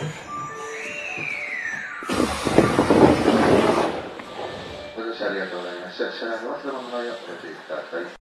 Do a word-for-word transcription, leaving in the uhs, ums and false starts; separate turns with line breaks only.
ご乗車ありがとうございました。車内の忘れ物のないようお気をつけください。